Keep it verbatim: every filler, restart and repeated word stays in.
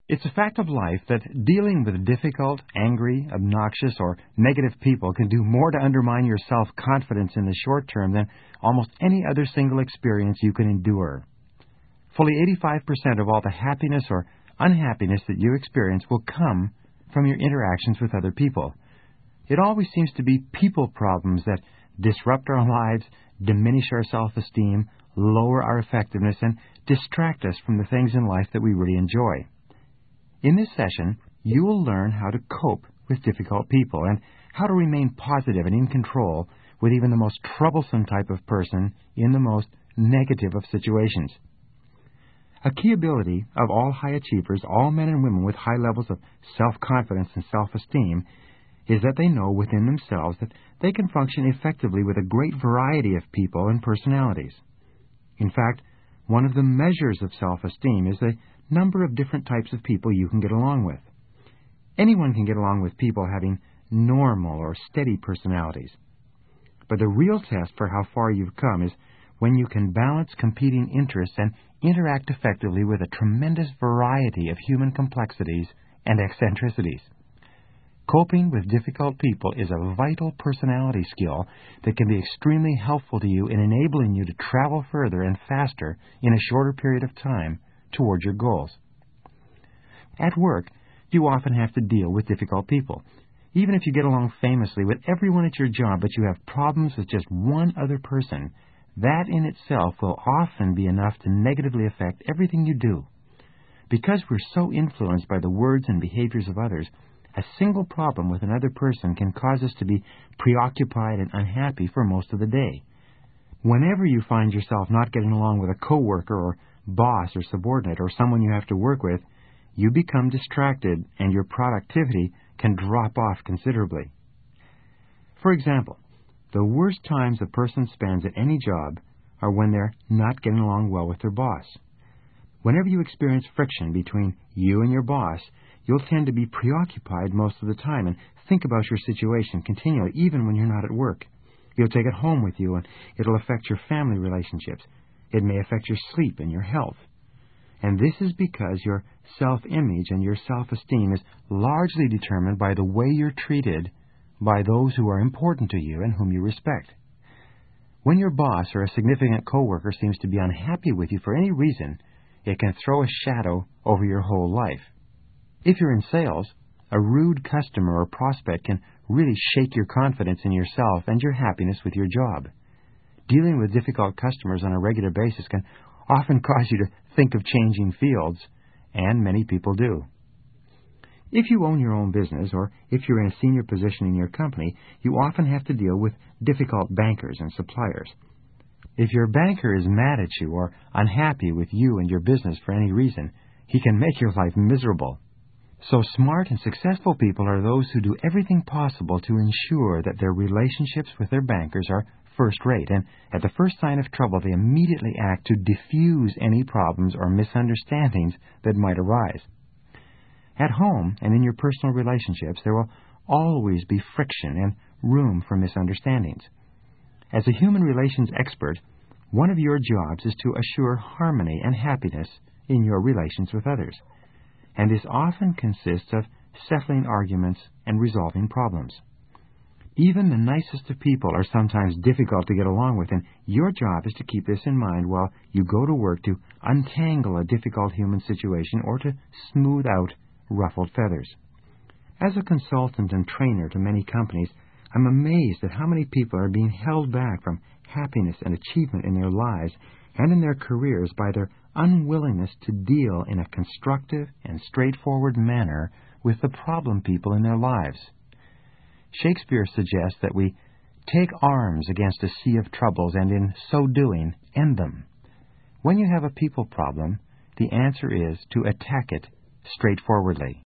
It's a fact of life that dealing with difficult, angry, obnoxious, or negative people can do more to undermine your self-confidence in the short term than almost any other single experience you can endure. Fully eighty-five percent of all the happiness or unhappiness that you experience will come from your interactions with other people. It always seems to be people problems that disrupt our lives, diminish our self-esteem, lower our effectiveness, and distract us from the things in life that we really enjoy. In this session, you will learn how to cope with difficult people and how to remain positive and in control with even the most troublesome type of person in the most negative of situations. A key ability of all high achievers, all men and women with high levels of self-confidence and self-esteem, is that they know within themselves that they can function effectively with a great variety of people and personalities. In fact, one of the measures of self-esteem is the number of different types of people you can get along with. Anyone can get along with people having normal or steady personalities. But the real test for how far you've come is when you can balance competing interests and interact effectively with a tremendous variety of human complexities and eccentricities. Coping with difficult people is a vital personality skill that can be extremely helpful to you in enabling you to travel further and faster in a shorter period of time toward your goals. At work, you often have to deal with difficult people. Even if you get along famously with everyone at your job, but you have problems with just one other person, that in itself will often be enough to negatively affect everything you do. Because we're so influenced by the words and behaviors of others, a single problem with another person can cause us to be preoccupied and unhappy for most of the day. Whenever you find yourself not getting along with a coworker or boss or subordinate or someone you have to work with, you become distracted and your productivity can drop off considerably. For example, the worst times a person spends at any job are when they're not getting along well with their boss. Whenever you experience friction between you and your boss, you'll tend to be preoccupied most of the time and think about your situation continually, even when you're not at work. You'll take it home with you, and it'll affect your family relationships. It may affect your sleep and your health. And this is because your self-image and your self-esteem is largely determined by the way you're treated by those who are important to you and whom you respect. When your boss or a significant coworker seems to be unhappy with you for any reason, it can throw a shadow over your whole life. If you're in sales, a rude customer or prospect can really shake your confidence in yourself and your happiness with your job. Dealing with difficult customers on a regular basis can often cause you to think of changing fields, and many people do. If you own your own business, or if you're in a senior position in your company, you often have to deal with difficult bankers and suppliers. If your banker is mad at you or unhappy with you and your business for any reason, he can make your life miserable. So smart and successful people are those who do everything possible to ensure that their relationships with their bankers are first-rate, and at the first sign of trouble they immediately act to diffuse any problems or misunderstandings that might arise. At home and in your personal relationships, there will always be friction and room for misunderstandings. As a human relations expert, one of your jobs is to assure harmony and happiness in your relations with others, and this often consists of settling arguments and resolving problems. Even the nicest of people are sometimes difficult to get along with, and your job is to keep this in mind while you go to work to untangle a difficult human situation or to smooth out ruffled feathers. As a consultant and trainer to many companies, I'm amazed at how many people are being held back from happiness and achievement in their lives and in their careers by their unwillingness to deal in a constructive and straightforward manner with the problem people in their lives. Shakespeare suggests that we take arms against a sea of troubles and in so doing end them. When you have a people problem, the answer is to attack it straightforwardly.